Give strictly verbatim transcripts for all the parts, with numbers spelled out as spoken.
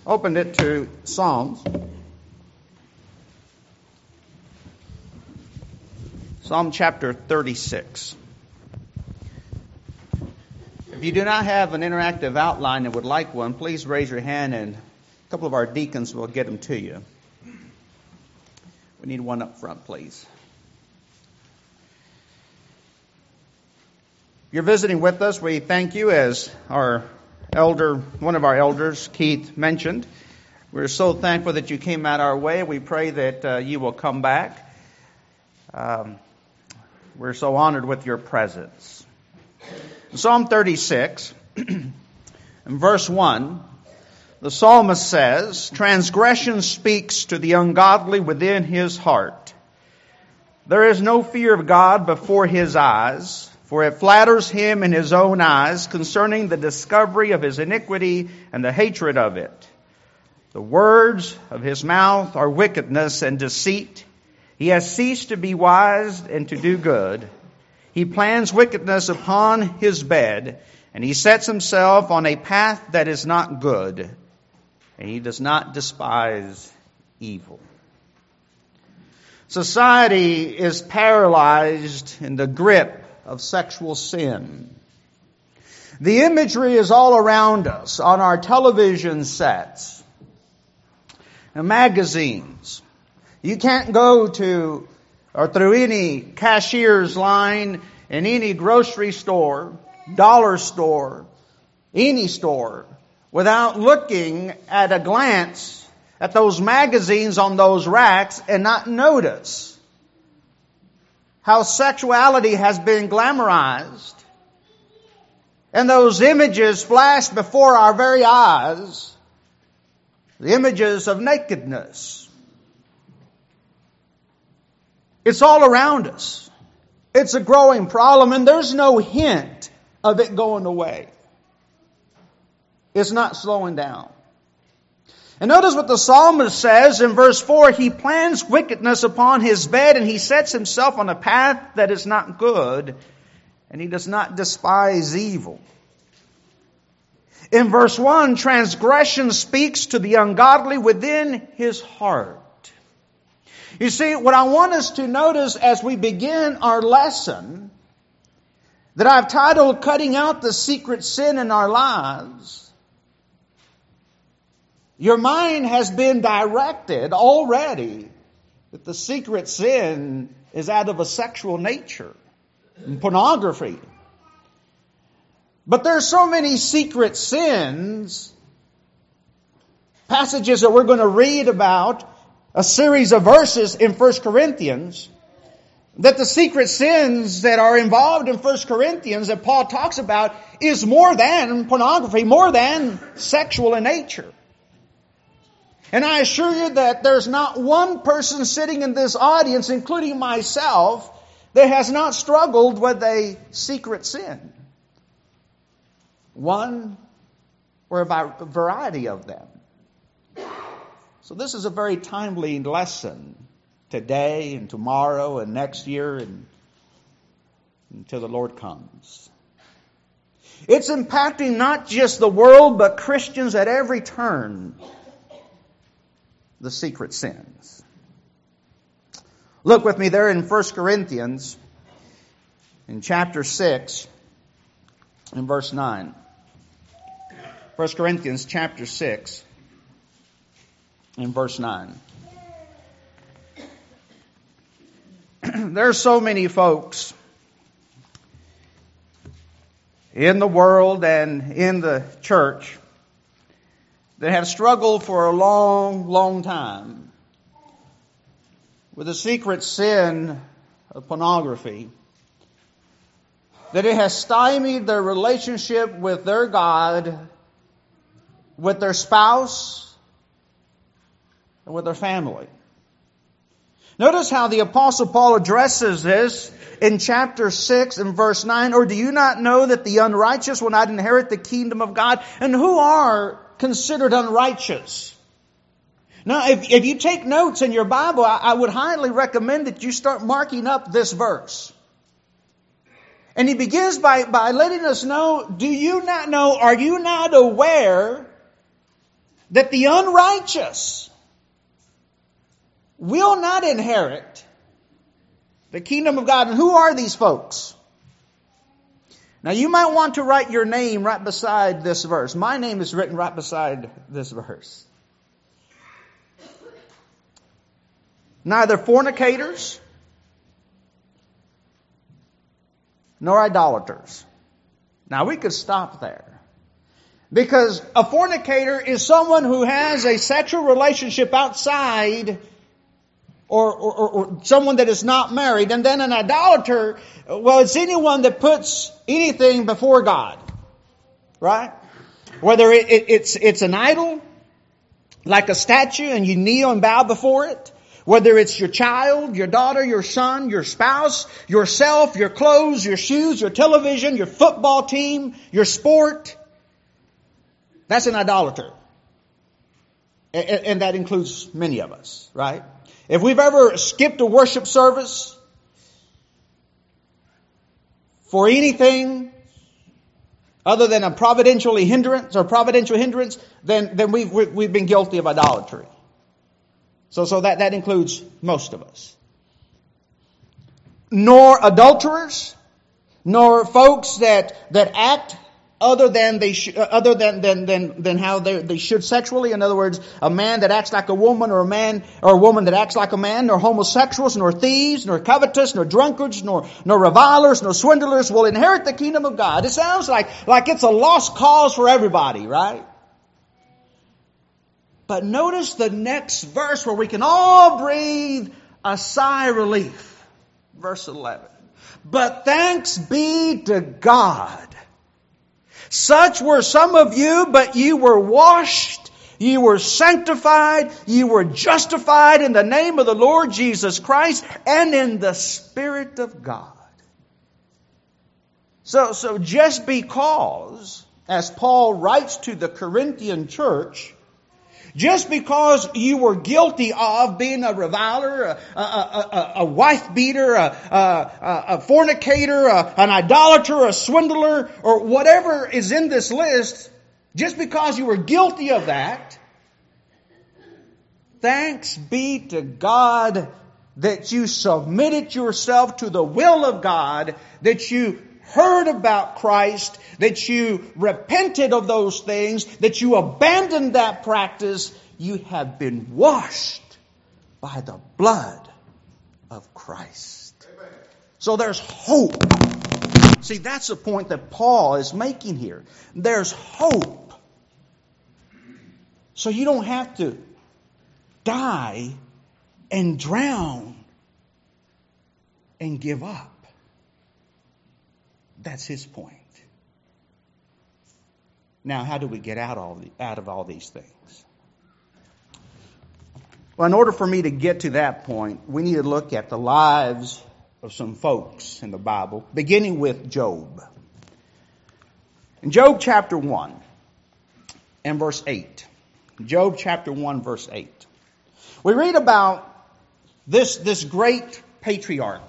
opened it to Psalms. Psalm chapter thirty-six. If you do not have an interactive outline and would like one, please raise your hand and a couple of our deacons will get them to you. We need one up front, please. If you're visiting with us, we thank you, as our elder, one of our elders, Keith, mentioned. We're so thankful that you came out our way. We pray that uh, you will come back. Um, we're so honored with your presence. Psalm thirty-six, in verse one, the psalmist says, "Transgression speaks to the ungodly within his heart. There is no fear of God before his eyes, for it flatters him in his own eyes concerning the discovery of his iniquity and the hatred of it. The words of his mouth are wickedness and deceit. He has ceased to be wise and to do good. He plans wickedness upon his bed, and he sets himself on a path that is not good, and he does not despise evil." Society is paralyzed in the grip of sexual sin. The imagery is all around us on our television sets and magazines. You can't go to or through any cashier's line in any grocery store, dollar store, any store, without looking at a glance at those magazines on those racks and not notice how sexuality has been glamorized, and those images flash before our very eyes, the images of nakedness. It's all around us. It's a growing problem, and there's no hint of it going away. It's not slowing down. And notice what the psalmist says in verse four. He plans wickedness upon his bed, and he sets himself on a path that is not good, and he does not despise evil. In verse one, transgression speaks to the ungodly within his heart. You see, what I want us to notice as we begin our lesson, that I've titled Cutting Out the Secret Sin in Our Lives, your mind has been directed already that the secret sin is out of a sexual nature, and pornography. But there are so many secret sins, passages that we're going to read about, a series of verses in First Corinthians, that the secret sins that are involved in First Corinthians that Paul talks about is more than pornography, more than sexual in nature. And I assure you that there's not one person sitting in this audience, including myself, that has not struggled with a secret sin. One or a variety of them. So this is a very timely lesson today and tomorrow and next year and until the Lord comes. It's impacting not just the world, but Christians at every turn. The secret sins. Look with me there in First Corinthians in chapter six and verse nine. First Corinthians chapter six and verse nine. There are so many folks in the world and in the church that have struggled for a long, long time with the secret sin of pornography, that it has stymied their relationship with their God, with their spouse, and with their family. Notice how the Apostle Paul addresses this in chapter six and verse nine. "Or do you not know that the unrighteous will not inherit the kingdom of God?" And who are considered unrighteous? Now, if, if you take notes in your Bible, I, I would highly recommend that you start marking up this verse. And he begins by, by letting us know, do you not know, are you not aware that the unrighteous will not inherit the kingdom of God. And who are these folks? Now you might want to write your name right beside this verse. My name is written right beside this verse. Neither fornicators, nor idolaters. Now we could stop there. Because a fornicator is someone who has a sexual relationship outside or, or, or someone that is not married. And then an idolater, well, it's anyone that puts anything before God. Right? Whether it, it, it's, it's an idol, like a statue, and you kneel and bow before it. Whether it's your child, your daughter, your son, your spouse, yourself, your clothes, your shoes, your television, your football team, your sport. That's an idolater. And that includes many of us, right? If we've ever skipped a worship service for anything other than a providentially hindrance or providential hindrance, then, then we've, we've been guilty of idolatry. So, so that, that includes most of us. Nor adulterers, nor folks that, that act other than they sh- other than, than, than, than how they, they should sexually. In other words, a man that acts like a woman, or a man or a woman that acts like a man, nor homosexuals, nor thieves, nor covetous, nor drunkards, nor, nor revilers, nor swindlers will inherit the kingdom of God. It sounds like, like it's a lost cause for everybody, right? But notice the next verse where we can all breathe a sigh of relief. Verse eleven. But thanks be to God. Such were some of you, but you were washed, you were sanctified, you were justified in the name of the Lord Jesus Christ and in the Spirit of God. So, so just because, as Paul writes to the Corinthian church, just because you were guilty of being a reviler, a, a, a, a wife beater, a, a, a fornicator, a, an idolater, a swindler, or whatever is in this list, just because you were guilty of that, thanks be to God that you submitted yourself to the will of God, that you heard about Christ, that you repented of those things, that you abandoned that practice. You have been washed by the blood of Christ. Amen. So there's hope. See, that's the point that Paul is making here. There's hope. So you don't have to die and drown and give up. That's his point. Now, how do we get out, all the, out of all these things? Well, in order for me to get to that point, we need to look at the lives of some folks in the Bible, beginning with Job. In Job chapter one and verse eight. Job chapter one, verse eight. We read about this, this great patriarch,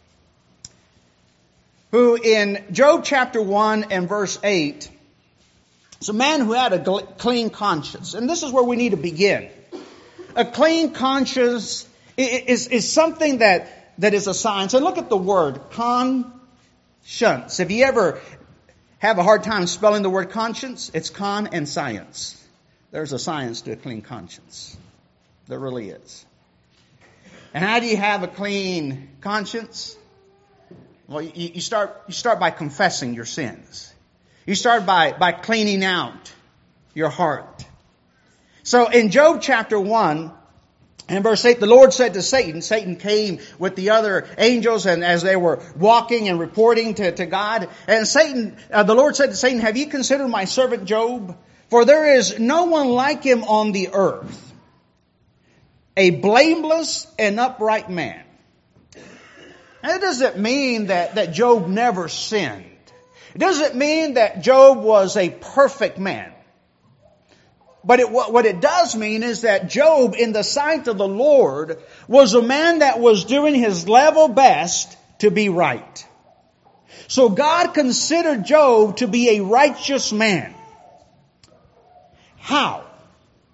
who in Job chapter one and verse eight, is a man who had a clean conscience. And this is where we need to begin. A clean conscience is, is something that, that is a science. And look at the word, conscience. If you ever have a hard time spelling the word conscience, it's con and science. There's a science to a clean conscience. There really is. And how do you have a clean conscience? Well, you, you start you start by confessing your sins. You start by, by cleaning out your heart. So in Job chapter one and verse eight, the Lord said to Satan, Satan came with the other angels, and as they were walking and reporting to, to God, and Satan, uh, the Lord said to Satan, have you considered my servant Job? For there is no one like him on the earth, a blameless and upright man. That doesn't mean that, that Job never sinned. It doesn't mean that Job was a perfect man. But it, what it does mean is that Job, in the sight of the Lord, was a man that was doing his level best to be right. So God considered Job to be a righteous man. How?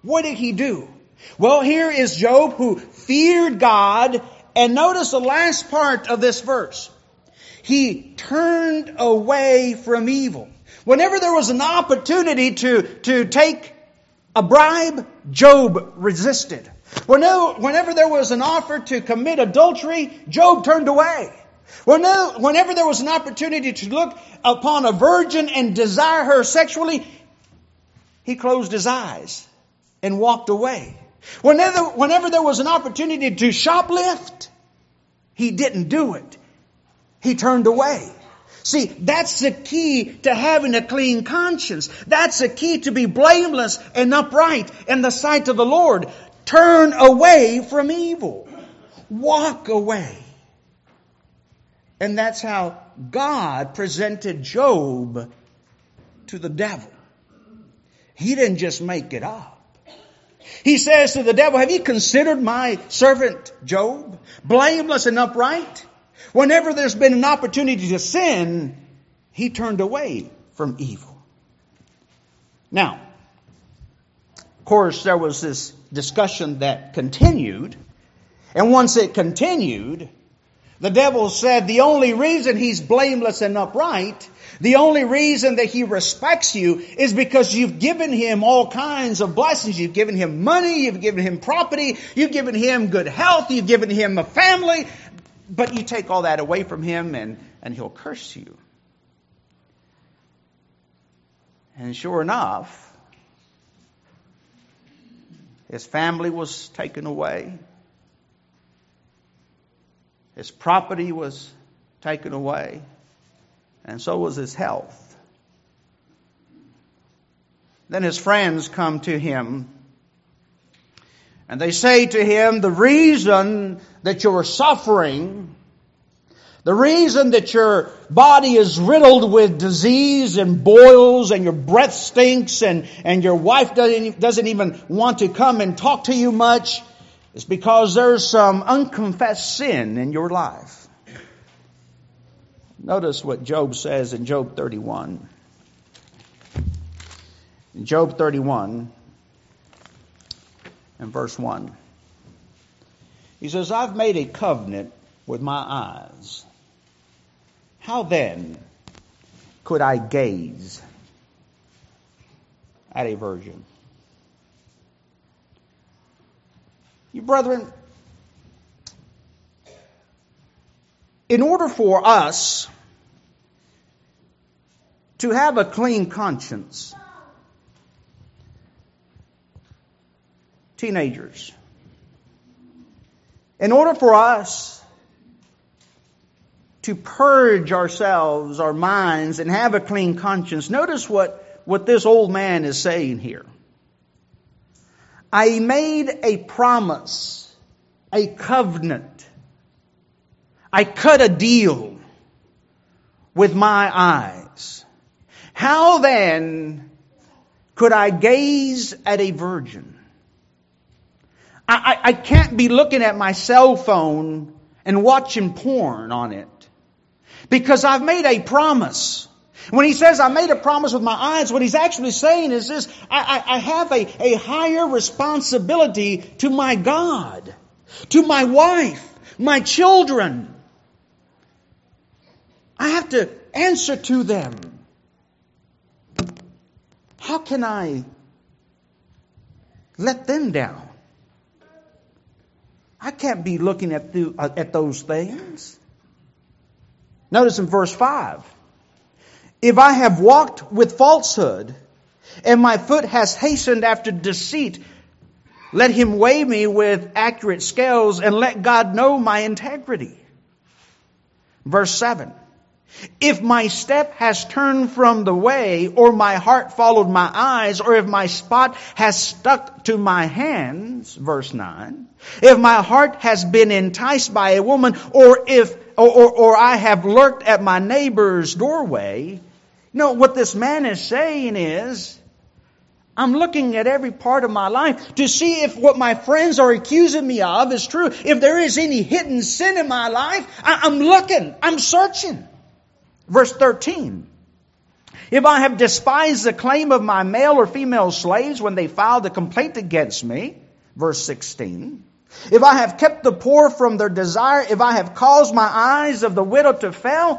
What did he do? Well, here is Job who feared God. And notice the last part of this verse. He turned away from evil. Whenever there was an opportunity to, to take a bribe, Job resisted. Whenever, whenever there was an offer to commit adultery, Job turned away. Whenever, whenever there was an opportunity to look upon a virgin and desire her sexually, he closed his eyes and walked away. Whenever, whenever there was an opportunity to shoplift, he didn't do it. He turned away. See, that's the key to having a clean conscience. That's the key to be blameless and upright in the sight of the Lord. Turn away from evil. Walk away. And that's how God presented Job to the devil. He didn't just make it up. He says to the devil, have you considered my servant Job, blameless and upright? Whenever there's been an opportunity to sin, he turned away from evil. Now, of course, there was this discussion that continued. And once it continued, the devil said the only reason he's blameless and upright, the only reason that he respects you is because you've given him all kinds of blessings. You've given him money, you've given him property, you've given him good health, you've given him a family. But you take all that away from him and, and he'll curse you. And sure enough, his family was taken away. His property was taken away. And so was his health. Then his friends come to him. And they say to him, the reason that you're suffering, the reason that your body is riddled with disease and boils and your breath stinks and, and your wife doesn't, doesn't even want to come and talk to you much, is because there's some unconfessed sin in your life. Notice what Job says in Job thirty-one. In Job thirty-one and verse one. He says, I've made a covenant with my eyes. How then could I gaze at a virgin? You brethren, in order for us to have a clean conscience, teenagers, in order for us to purge ourselves, our minds, and have a clean conscience, notice what, what this old man is saying here. I made a promise, a covenant. I cut a deal with my eyes. How then could I gaze at a virgin? I, I, I can't be looking at my cell phone and watching porn on it. Because I've made a promise. When he says, I made a promise with my eyes, what he's actually saying is this, I, I, I have a, a higher responsibility to my God, to my wife, my children. I have to answer to them. How can I let them down? I can't be looking at, the, at those things. Notice in verse five. If I have walked with falsehood, and my foot has hastened after deceit, let him weigh me with accurate scales, and let God know my integrity. Verse seven. If my step has turned from the way, or my heart followed my eyes, or if my spot has stuck to my hands, verse nine. If my heart has been enticed by a woman, or if or, or, or I have lurked at my neighbor's doorway. You know, what this man is saying is, I'm looking at every part of my life to see if what my friends are accusing me of is true. If there is any hidden sin in my life, I, I'm looking, I'm searching. Verse thirteen. If I have despised the claim of my male or female slaves when they filed a complaint against me, verse sixteen. If I have kept the poor from their desire, if I have caused my eyes of the widow to fail,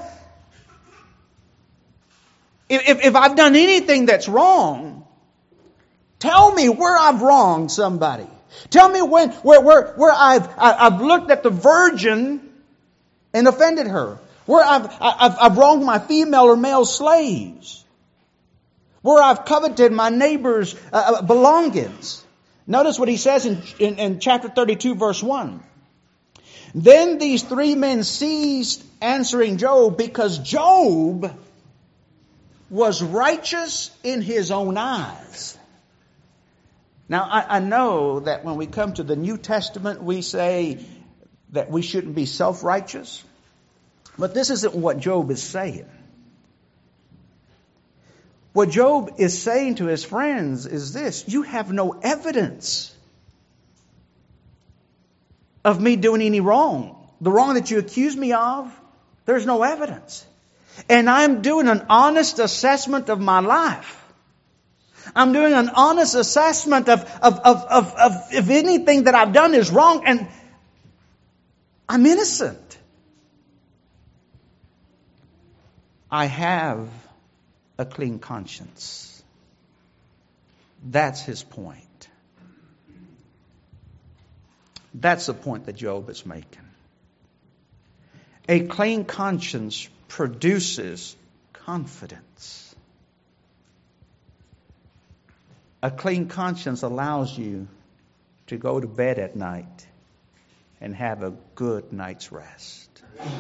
if, if, if I've done anything that's wrong, tell me where I've wronged somebody. Tell me when, where, where, where I've, I've looked at the virgin and offended her. Where I've, I've, I've wronged my female or male slaves. Where I've coveted my neighbor's uh, belongings. Notice what he says in, in, in chapter thirty-two, verse one. Then these three men ceased answering Job, because Job was righteous in his own eyes. Now, I, I know that when we come to the New Testament, we say that we shouldn't be self-righteous. But this isn't what Job is saying. What Job is saying to his friends is this: you have no evidence of me doing any wrong. The wrong that you accuse me of, there's no evidence. And I'm doing an honest assessment of my life. I'm doing an honest assessment of, of, of, of, of if anything that I've done is wrong, and I'm innocent. I have a clean conscience. That's his point. That's the point that Job is making. A clean conscience produces confidence. A clean conscience allows you to go to bed at night and have a good night's rest.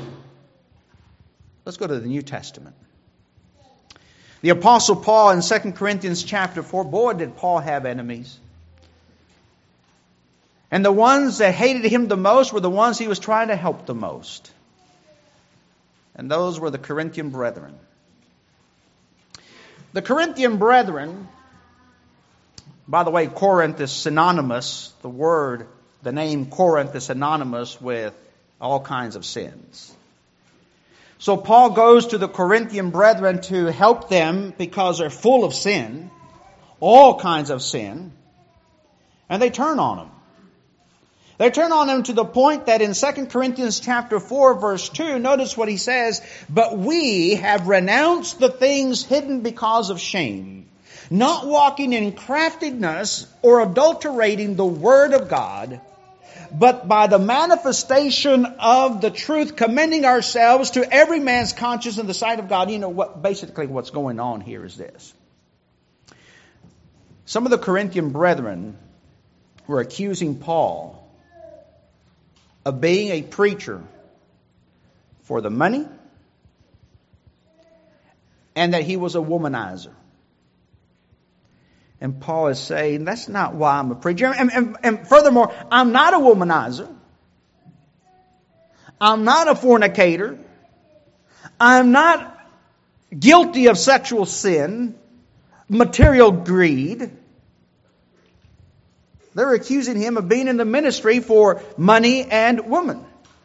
Let's go to the New Testament. The Apostle Paul in Second Corinthians chapter four, boy, did Paul have enemies. And the ones that hated him the most were the ones he was trying to help the most. And those were the Corinthian brethren. The Corinthian brethren, by the way, Corinth is synonymous, the word, the name Corinth is synonymous with all kinds of sins. So Paul goes to the Corinthian brethren to help them because they're full of sin, all kinds of sin, and they turn on him. They turn on him to the point that in Second Corinthians chapter four, verse two, notice what he says: "But we have renounced the things hidden because of shame, not walking in craftiness or adulterating the word of God, but by the manifestation of the truth, commending ourselves to every man's conscience in the sight of God." You know what? Basically, what's going on here is this: some of the Corinthian brethren were accusing Paul of being a preacher for the money, and that he was a womanizer. And Paul is saying, that's not why I'm a preacher. And, and, and furthermore, I'm not a womanizer. I'm not a fornicator. I'm not guilty of sexual sin, material greed. They're accusing him of being in the ministry for money and woman,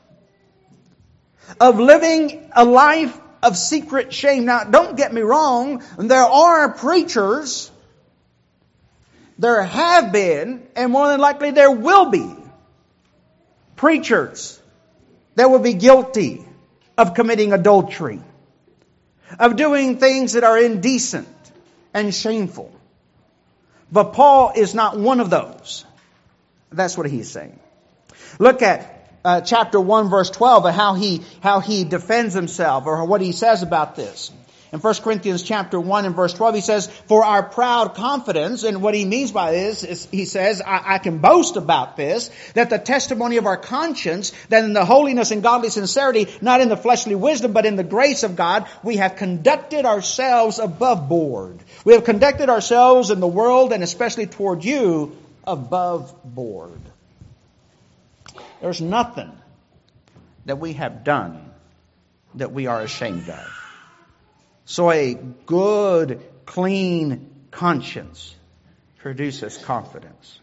of living a life of secret shame. Now, don't get me wrong. There are preachers, there have been, and more than likely there will be preachers that will be guilty of committing adultery, of doing things that are indecent and shameful. But Paul is not one of those. That's what he's saying. Look at uh, chapter one, verse twelve, and how he how he defends himself, or what he says about this. In First Corinthians chapter one and verse twelve, he says, "For our proud confidence," and what he means by this is, he says, I, I can boast about this, that the testimony of our conscience, that in the holiness and godly sincerity, not in the fleshly wisdom, but in the grace of God, we have conducted ourselves above board. We have conducted ourselves in the world, and especially toward you, above board. There's nothing that we have done that we are ashamed of. So a good, clean conscience produces confidence.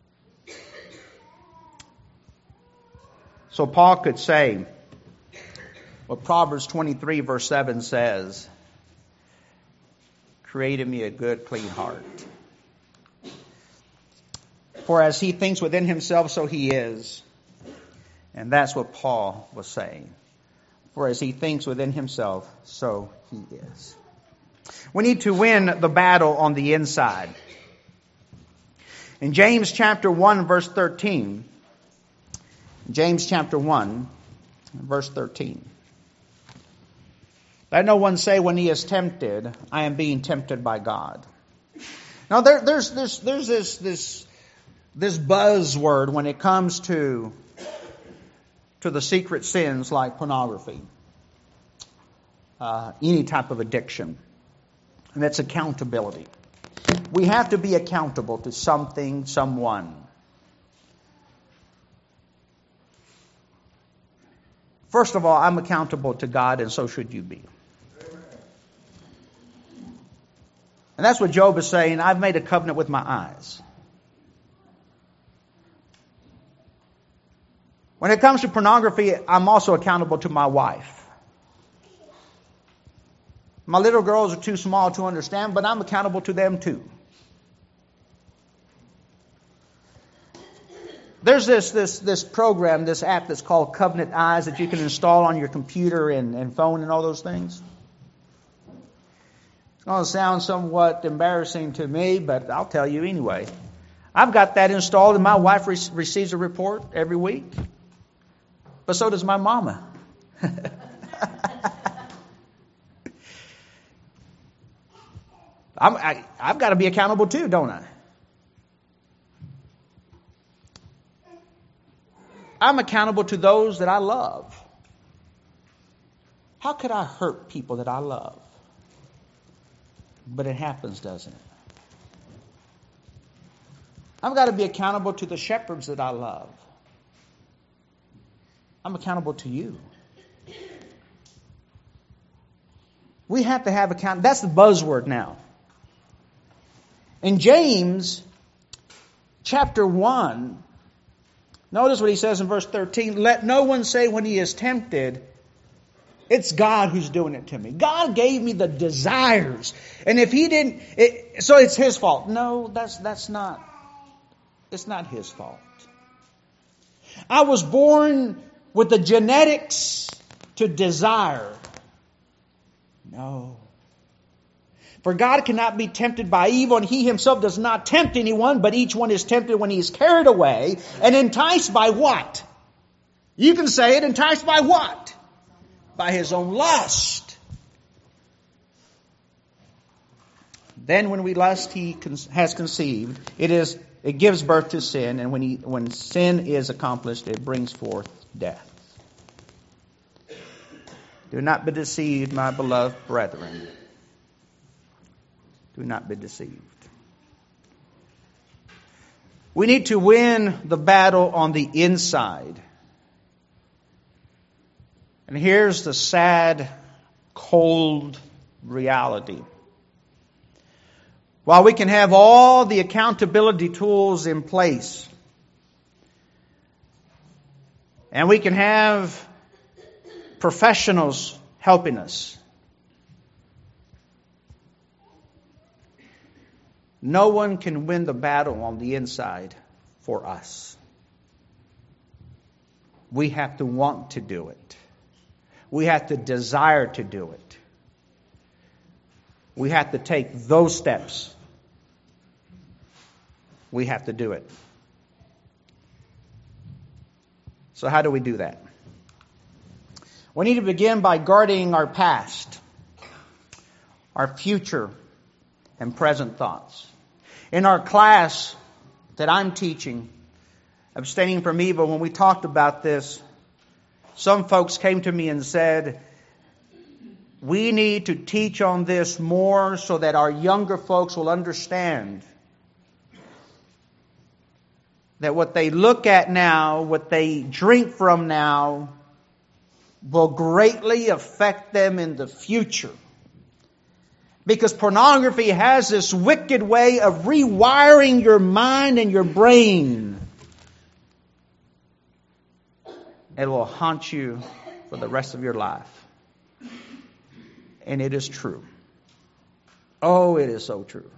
So Paul could say what Proverbs twenty-three verse seven says, create in me a good, clean heart. For as he thinks within himself, so he is. And that's what Paul was saying. For as he thinks within himself, so he is. We need to win the battle on the inside. In James chapter one, verse thirteen, James chapter one, verse thirteen. Let no one say when he is tempted, I am being tempted by God. Now there, there's, there's, there's this, this, this buzzword when it comes to, to the secret sins like pornography, uh, any type of addiction, and that's accountability. We have to be accountable to something, someone. First of all, I'm accountable to God, and so should you be. And that's what Job is saying. I've made a covenant with my eyes. When it comes to pornography, I'm also accountable to my wife. My little girls are too small to understand, but I'm accountable to them too. There's this this this program, this app that's called Covenant Eyes that you can install on your computer and, and phone and all those things. It's going to sound somewhat embarrassing to me, but I'll tell you anyway. I've got that installed and my wife re- receives a report every week. But so does my mama. I'm, I, I've got to be accountable too, don't I? I'm accountable to those that I love. How could I hurt people that I love? But it happens, doesn't it? I've got to be accountable to the shepherds that I love. I'm accountable to you. We have to have account. That's the buzzword now. In James chapter one, notice what he says in verse thirteen. Let no one say when he is tempted, it's God who's doing it to me. God gave me the desires. And if he didn't, it, so it's his fault. No, that's that's not. It's not his fault. I was born with the genetics to desire. No. For God cannot be tempted by evil, and he himself does not tempt anyone, but each one is tempted when he is carried away and enticed by what? You can say it, enticed by what? By his own lust. Then when we lust, he has conceived. It is, it gives birth to sin, and when he, when sin is accomplished, it brings forth death. Do not be deceived, my beloved brethren. Do not be deceived. We need to win the battle on the inside. And here's the sad, cold reality. While we can have all the accountability tools in place, and we can have professionals helping us, no one can win the battle on the inside for us. We have to want to do it. We have to desire to do it. We have to take those steps. We have to do it. So how do we do that? We need to begin by guarding our past, our future, and present thoughts. In our class that I'm teaching, Abstaining from Evil, when we talked about this, some folks came to me and said, we need to teach on this more so that our younger folks will understand that what they look at now, what they drink from now, will greatly affect them in the future. Because pornography has this wicked way of rewiring your mind and your brain. It will haunt you for the rest of your life. And it is true. Oh, it is so true.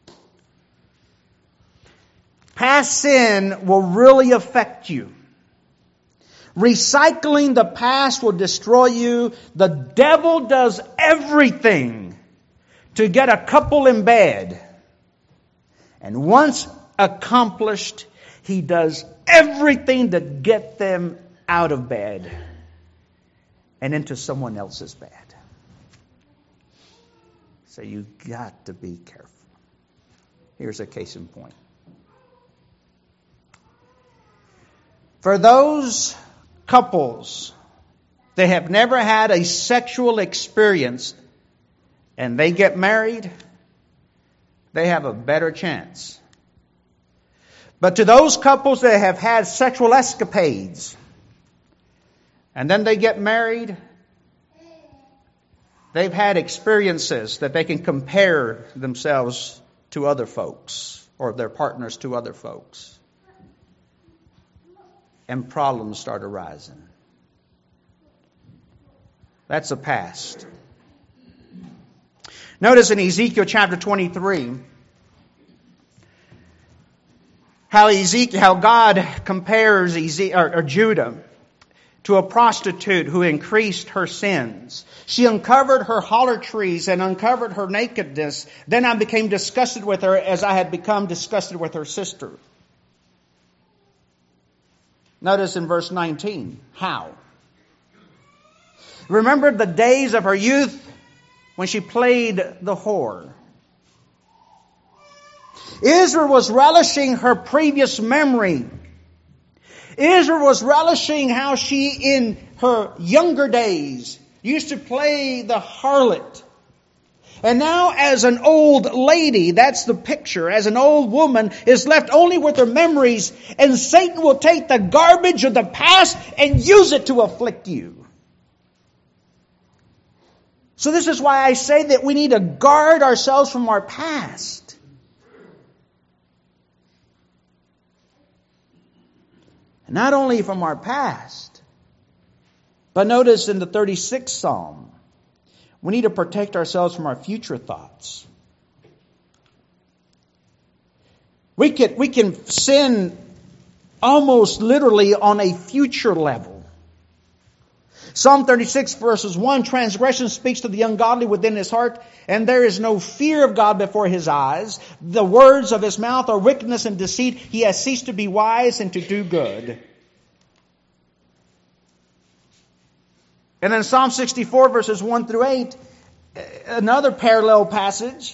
Past sin will really affect you. Recycling the past will destroy you. The devil does everything to get a couple in bed. And once accomplished, he does everything to get them out of bed and into someone else's bed. So you got to be careful. Here's a case in point. For those couples that have never had a sexual experience and they get married, they have a better chance. But to those couples that have had sexual escapades and then they get married, they've had experiences that they can compare themselves to other folks or their partners to other folks. And problems start arising. That's the past. Notice in Ezekiel chapter twenty-three how Ezekiel, how God compares Ezekiel, or, or Judah to a prostitute who increased her sins. She uncovered her harlotries and uncovered her nakedness. Then I became disgusted with her as I had become disgusted with her sister. Notice in verse nineteen, how? Remember the days of her youth when she played the whore. Israel was relishing her previous memory. Israel was relishing how she, in her younger days, used to play the harlot. And now as an old lady, that's the picture, as an old woman is left only with her memories, and Satan will take the garbage of the past and use it to afflict you. So this is why I say that we need to guard ourselves from our past. And not only from our past, but notice in the thirty-sixth Psalm, we need to protect ourselves from our future thoughts. We can, we can sin almost literally on a future level. Psalm thirty-six verses one, transgression speaks to the ungodly within his heart, and there is no fear of God before his eyes. The words of his mouth are wickedness and deceit. He has ceased to be wise and to do good. And then Psalm sixty-four verses one through eight, another parallel passage.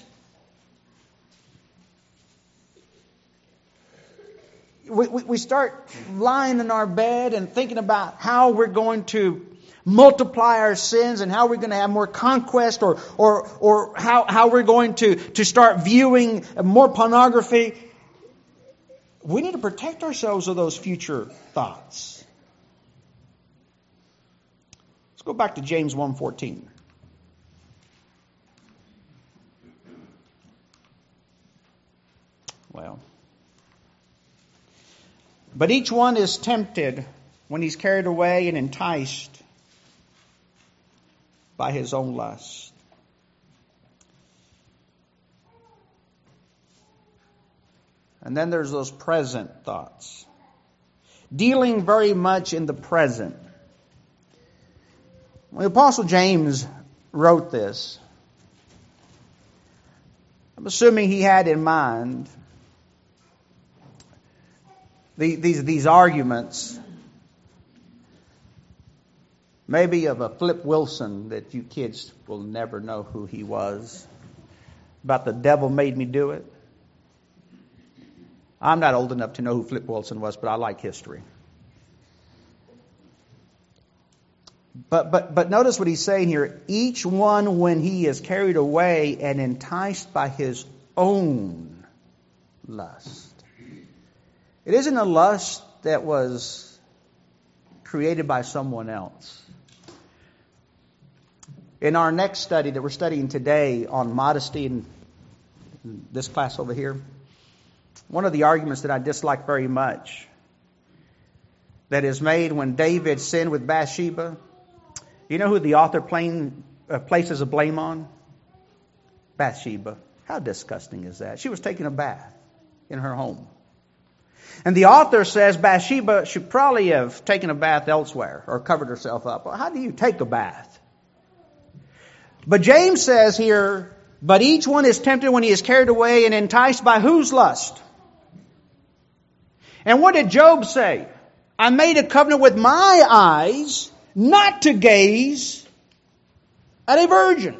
We, we, we start lying in our bed and thinking about how we're going to multiply our sins and how we're going to have more conquest, or or or how, how we're going to, to start viewing more pornography. We need to protect ourselves of those future thoughts. Let's go back to James one fourteen. Well, but each one is tempted when he's carried away and enticed by his own lust. And then there's those present thoughts. Dealing very much in the present. When the Apostle James wrote this, I'm assuming he had in mind the, these, these arguments, maybe of a Flip Wilson that you kids will never know who he was, about the devil made me do it. I'm not old enough to know who Flip Wilson was, but I like history. But but but notice what he's saying here. Each one, when he is carried away and enticed by his own lust. It isn't a lust that was created by someone else. In our next study that we're studying today on modesty, in this class over here, one of the arguments that I dislike very much that is made when David sinned with Bathsheba, you know who the author plain, uh, places a blame on? Bathsheba. How disgusting is that? She was taking a bath in her home. And the author says Bathsheba should probably have taken a bath elsewhere or covered herself up. Well, how do you take a bath? But James says here, but each one is tempted when he is carried away and enticed by whose lust? And what did Job say? I made a covenant with my eyes not to gaze at a virgin.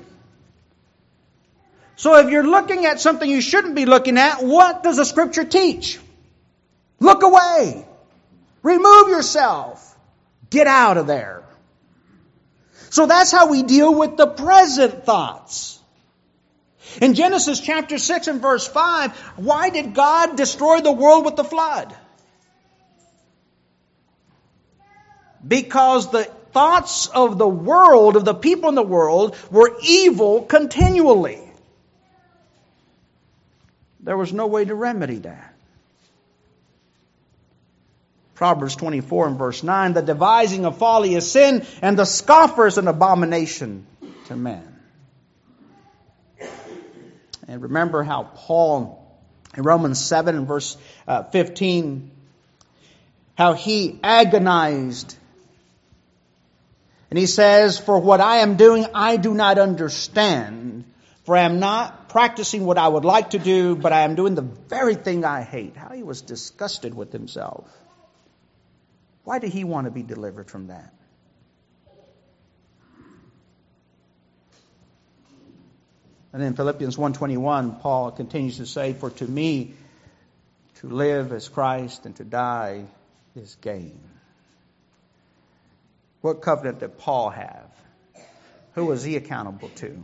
So if you're looking at something you shouldn't be looking at, what does the Scripture teach? Look away. Remove yourself. Get out of there. So that's how we deal with the present thoughts. In Genesis chapter six and verse five, why did God destroy the world with the flood? Because the thoughts of the world, of the people in the world, were evil continually. There was no way to remedy that. Proverbs twenty-four and verse nine, the devising of folly is sin, and the scoffer is an abomination to men. And remember how Paul, in Romans seven and verse uh, fifteen, how he agonized. And he says, for what I am doing, I do not understand. For I am not practicing what I would like to do, but I am doing the very thing I hate. How he was disgusted with himself. Why did he want to be delivered from that? And in Philippians one twenty-one, Paul continues to say, for to me, to live is Christ, and to die is gain. What covenant did Paul have? Who was he accountable to?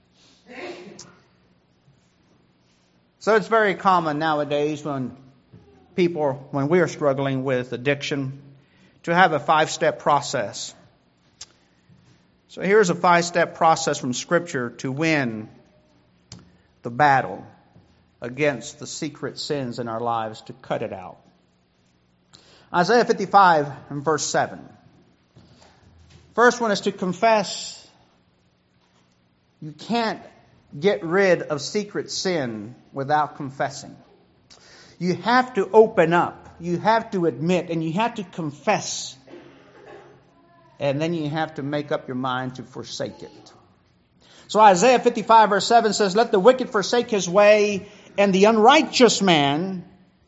So it's very common nowadays when people, when we are struggling with addiction, to have a five-step process. So here's a five-step process from Scripture to win the battle against the secret sins in our lives, to cut it out. Isaiah fifty-five and verse seven. First one is to confess. You can't get rid of secret sin without confessing. You have to open up. You have to admit, and you have to confess. And then you have to make up your mind to forsake it. So Isaiah fifty-five verse seven says, let the wicked forsake his way, and the unrighteous man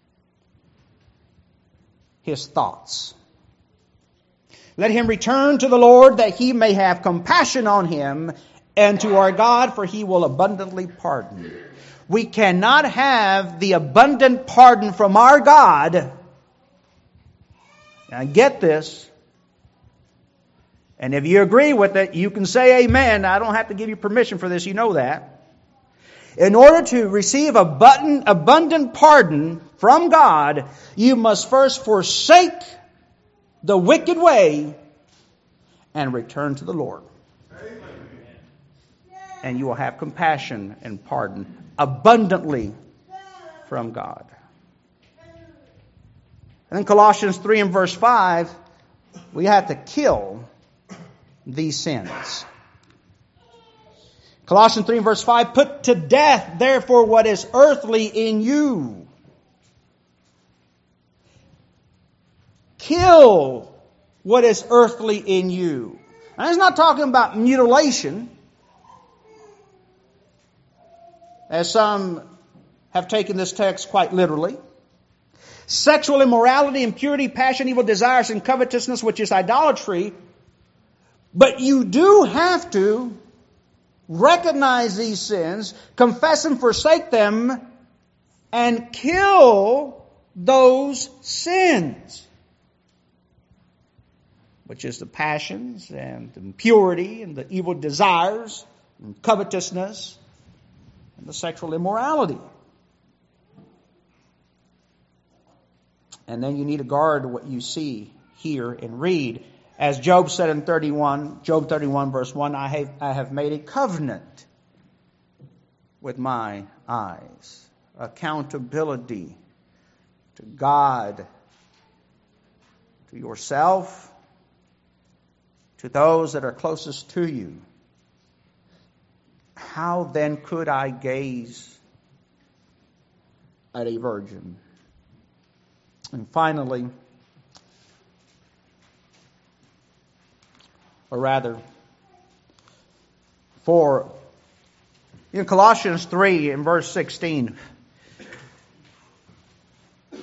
his thoughts. Let him return to the Lord, that he may have compassion on him, and to our God, for he will abundantly pardon. We cannot have the abundant pardon from our God. Now get this. And if you agree with it, you can say amen. I don't have to give you permission for this. You know that. In order to receive abundant, abundant pardon from God, you must first forsake the wicked way and return to the Lord. And you will have compassion and pardon abundantly from God. And then Colossians three and verse five, we have to kill these sins. Colossians three and verse five, put to death therefore what is earthly in you. Kill what is earthly in you. Now, he's not talking about mutilation, as some have taken this text quite literally. Sexual immorality, impurity, passion, evil desires, and covetousness, which is idolatry. But you do have to recognize these sins, confess and forsake them, and kill those sins, which is the passions and the impurity and the evil desires and covetousness and the sexual immorality. And then you need to guard what you see, hear, and read. As Job said in thirty-one, Job thirty-one verse one, I have, I have made a covenant with my eyes. Accountability to God, to yourself, to those that are closest to you. how then could I gaze at a virgin? And finally, or rather, for in Colossians three in verse sixteen, the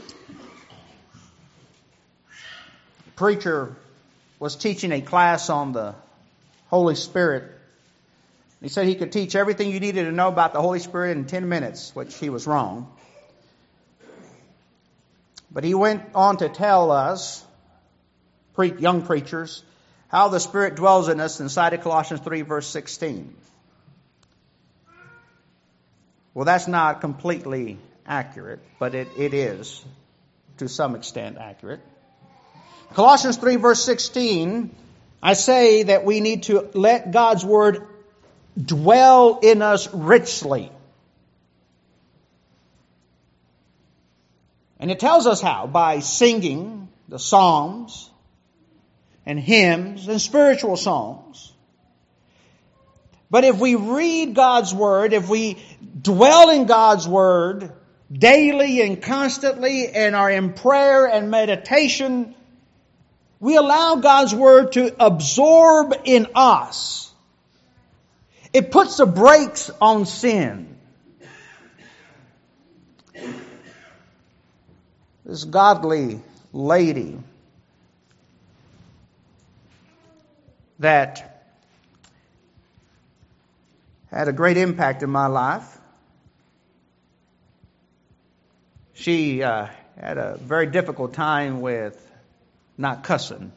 preacher was teaching a class on the Holy Spirit. He said he could teach everything you needed to know about the Holy Spirit in ten minutes, which he was wrong. But he went on to tell us, pre- young preachers, how the Spirit dwells in us inside of Colossians three verse sixteen. Well, that's not completely accurate, but it, it is to some extent accurate. Colossians three verse sixteen, I say that we need to let God's Word dwell in us richly. And it tells us how, by singing the psalms and hymns and spiritual songs. But if we read God's Word, if we dwell in God's Word daily and constantly and are in prayer and meditation, we allow God's Word to absorb in us. It puts the brakes on sin. This godly lady that had a great impact in my life. She uh, had a very difficult time with not cussing.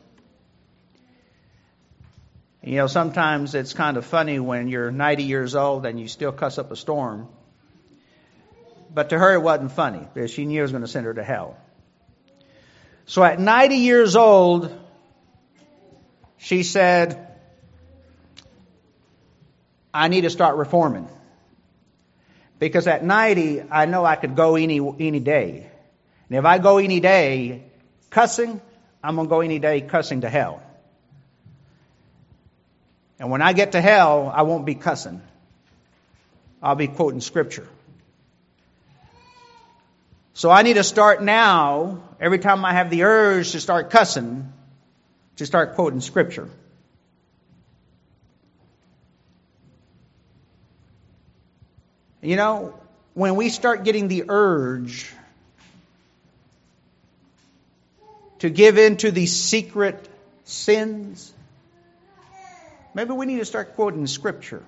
You know, sometimes it's kind of funny when you're ninety years old and you still cuss up a storm. But to her it wasn't funny because she knew it was going to send her to hell. So at ninety years old, she said, I need to start reforming. Because at ninety, I know I could go any any day. And if I go any day cussing, I'm going to go any day cussing to hell. And when I get to hell, I won't be cussing. I'll be quoting Scripture. So I need to start now, every time I have the urge to start cussing, to start quoting Scripture. You know, when we start getting the urge to give in to these secret sins, maybe we need to start quoting Scripture.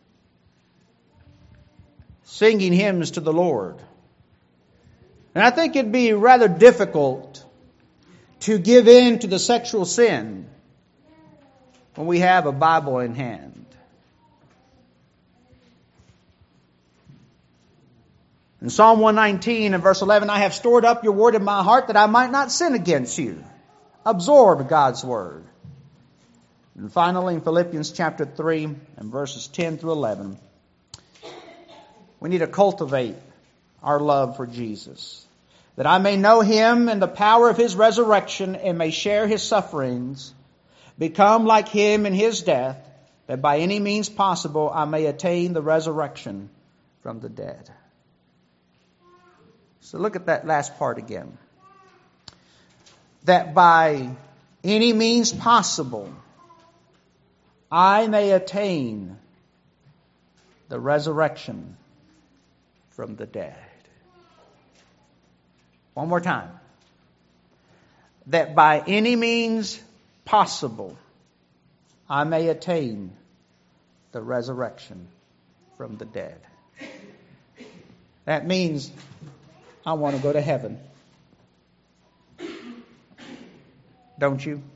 Singing hymns to the Lord. And I think it'd be rather difficult to give in to the sexual sin when we have a Bible in hand. In Psalm one nineteen and verse eleven, I have stored up your word in my heart that I might not sin against you. Absorb God's word. And finally, in Philippians chapter three and verses ten through eleven, we need to cultivate our love for Jesus, that I may know him and the power of his resurrection and may share his sufferings, become like him in his death, that by any means possible I may attain the resurrection from the dead. So look at that last part again. That by any means possible I may attain the resurrection from the dead. One more time. That by any means possible, I may attain the resurrection from the dead. That means I want to go to heaven. Don't you?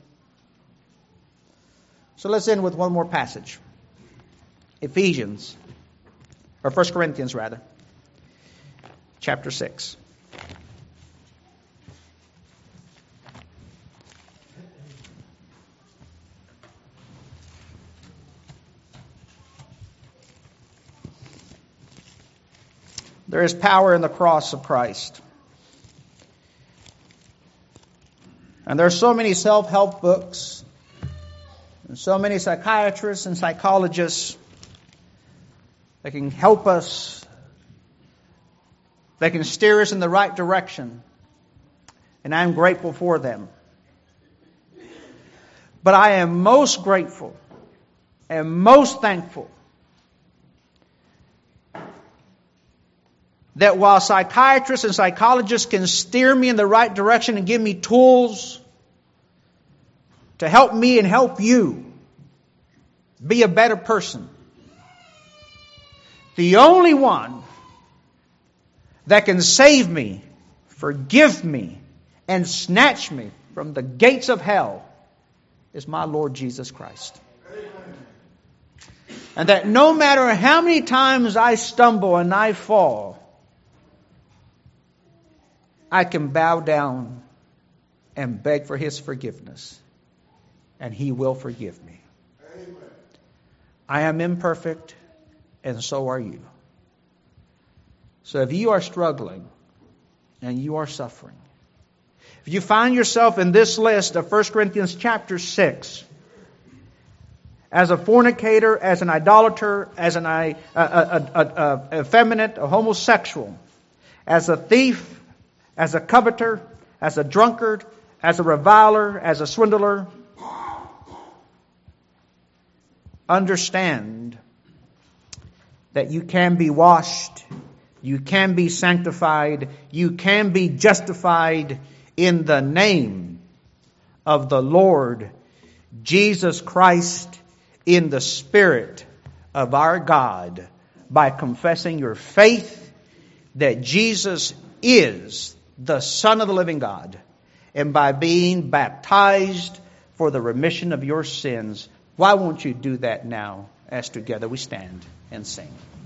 So let's end with one more passage. Ephesians, or First Corinthians rather, chapter six. There is power in the cross of Christ. And there are so many self-help books, and so many psychiatrists and psychologists They can help us. They can steer us in the right direction. And I'm grateful for them. But I am most grateful and most thankful that while psychiatrists and psychologists can steer me in the right direction and give me tools to help me and help you be a better person, the only one that can save me, forgive me, and snatch me from the gates of hell is my Lord Jesus Christ. And that no matter how many times I stumble and I fall, I can bow down and beg for His forgiveness. And He will forgive me. Amen. I am imperfect, and so are you. So if you are struggling and you are suffering, if you find yourself in this list of First Corinthians chapter six, as a fornicator, as an idolater, as an a, a, a, a, effeminate, a homosexual, as a thief, as a coveter, as a drunkard, as a reviler, as a swindler, understand that you can be washed, you can be sanctified, you can be justified in the name of the Lord Jesus Christ, in the Spirit of our God, by confessing your faith that Jesus is the Son of the living God, and by being baptized for the remission of your sins. Why won't you do that now as together we stand and sing?